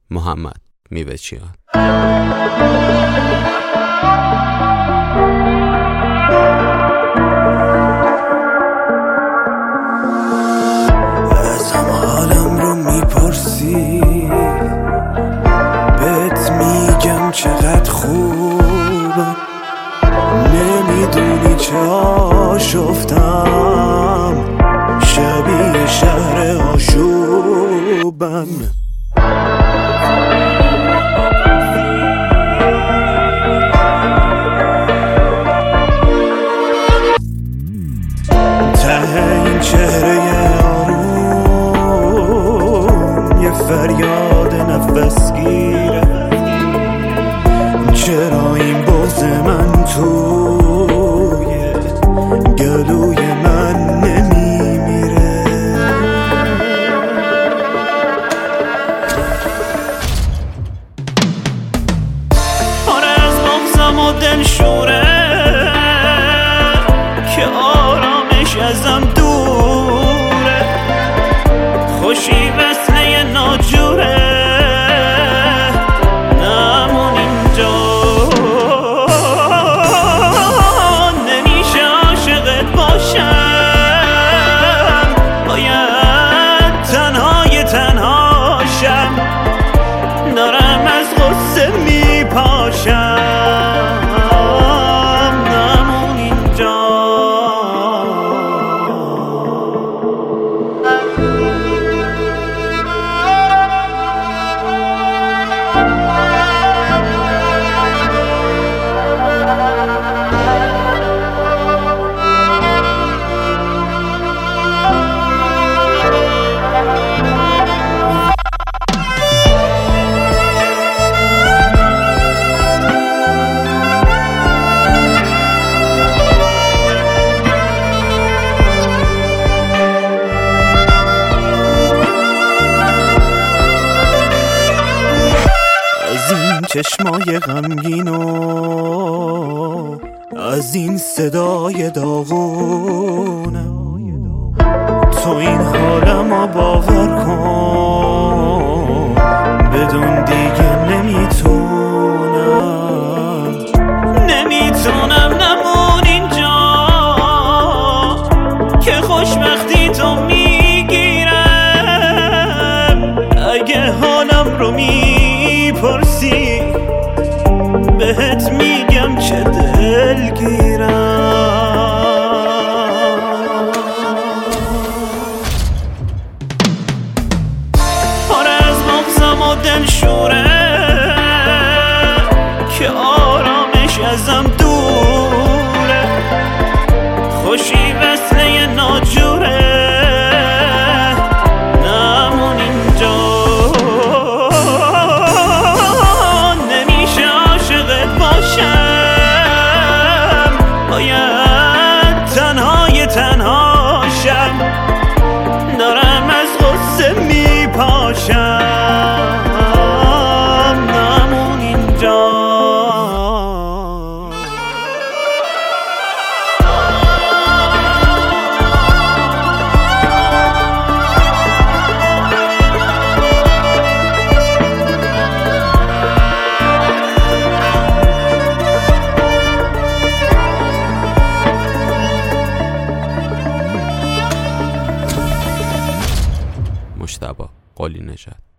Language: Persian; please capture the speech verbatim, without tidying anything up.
محمد میوه‌چیان. ازم حالم رو میپرسی، بهت میگم چقدر خوبم، نمیدونی چه آشفتم، شبیه شهر آشوبم. ته این چهره آروم یه فریاد نفس گیره، چرا این بغض من توی گلوی من نمیمیره؟ آره از بغضم و دلشوره که آرامش ازم دوره، خوشی وصله ناجوره، نمون اینجا، نمیشه عاشقت باشم، باید تنهای تنهاشم، دارم از غصه میپاشم، نمون اینجا. چشمای غمگین و از این صدای داغونه، تو این حالمو باور کن، بدون دیگه نمیتونم، نمیتونم نمون اینجا که خوشبختی تو میگیرم. اگه حالم رو میپرسی بهت میگم چه دلگیرم. آره از بغضم و دلشوره که آرامش ازم دوره، خوشی وصله ناجوره، نمون اینجا، باید تنهای تنهاشم، دارم از غصه میپاشم، نمون اینجا. مجتبی قلی نژاد.